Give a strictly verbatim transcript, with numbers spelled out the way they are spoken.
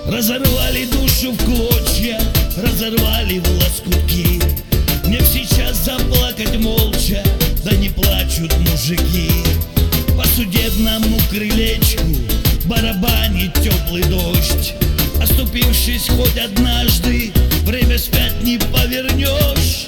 Разорвали душу в клочья, разорвали в лоскутки. Мне б сейчас заплакать молча, да не плачут мужики. По судебному крылечку барабанит теплый дождь. Оступившись хоть однажды, время вспять не повернешь.